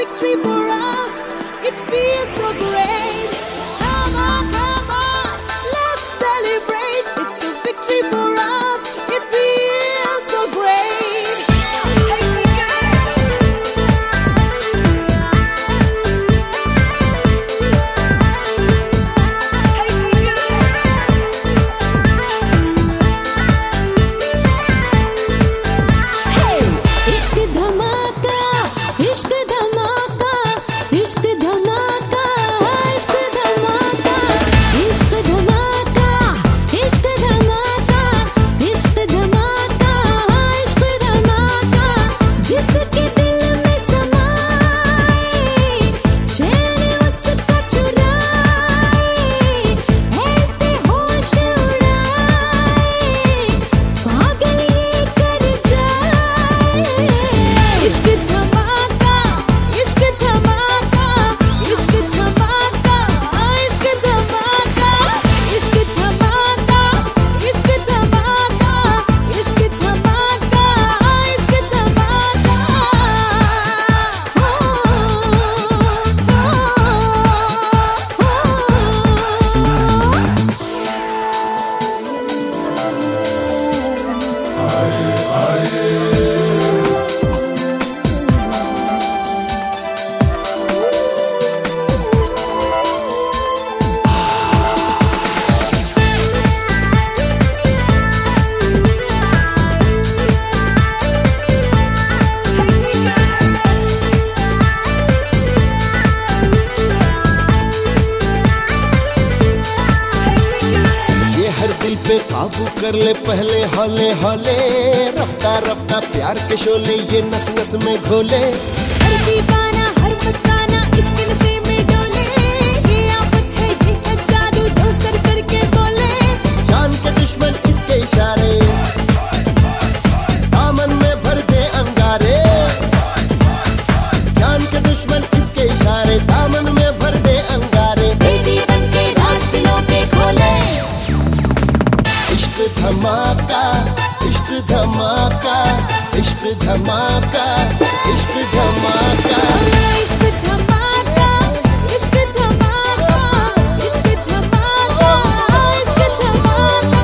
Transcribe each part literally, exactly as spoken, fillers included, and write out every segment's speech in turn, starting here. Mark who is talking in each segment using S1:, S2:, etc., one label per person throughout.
S1: victory for us. It feels so great. Come on, come on, let's celebrate. It's a victory for us. It feels so great. Hey, इश्क धमाका, इश्क धमाका, इश्क धमाका, इश्क धमाका, इश्क धमाका, इश्क धमाका, इश्क धमाका, इश्क धमाका, जिसके दिल में समाए, चैन उसका चुराए, ऐसे होश उड़ाए, पागल ये कर जाए। इश्क धमाका, इश्क धमाका, इश्क धमाका, इश्क धमाका, इश्क धमाका, इश्क धमाका, इश्क धमाका, इश्क धमाका।
S2: ये हर दिल पे काबू कर ले पहले हौले हौले, रफ्ता रफ्ता प्यार के शोले ये नस नस में घोले।
S1: हर दीवाना, हर मस्ताना इसके नशे में डोले, ये आफत है, ये है जादू जो सर करके बोले।
S2: जान के दुश्मन इसके इशारे, दामन में भर दे अंगारे। जान के दुश्मन इसके इशारे, दामन में भर दे अंगारे।
S1: तेरी बन के राज दिलों पे खोले।
S2: इश्क धमाका, इश्क धमाका, इश्क धमाका, इश्क धमाका।
S1: इश्क धमाका, इश्क धमाका, इश्क धमाका, इश्क धमाका।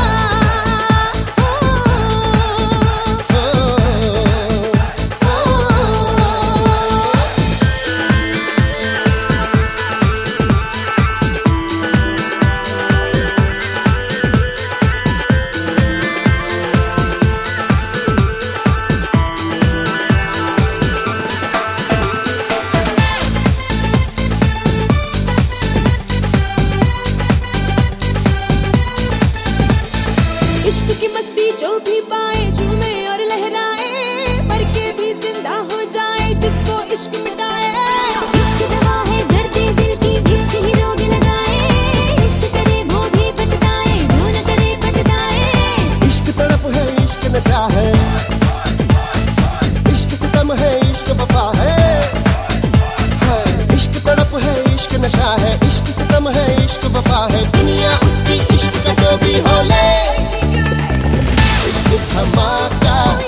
S1: इश्क की मस्ती जो भी पाए, झूमे और लहराए, मर के भी जिंदा हो जाए जिसको इश्क मिटाए। इश्क दवा है दर्दे दिल की, इश्क ही रोग लगाए, इश्क करे वो भी पछताए, जो न करे पछताए।
S2: इश्क तड़प है, इश्क नशा है, इश्क सितम है, इश्क वफा है। है, इश्क तड़प है, इश्क नशा है, इश्क सितम है, इश्क वफा है। दुनिया उसकी इश्क का जो भी हो ले। इश्क धमाका,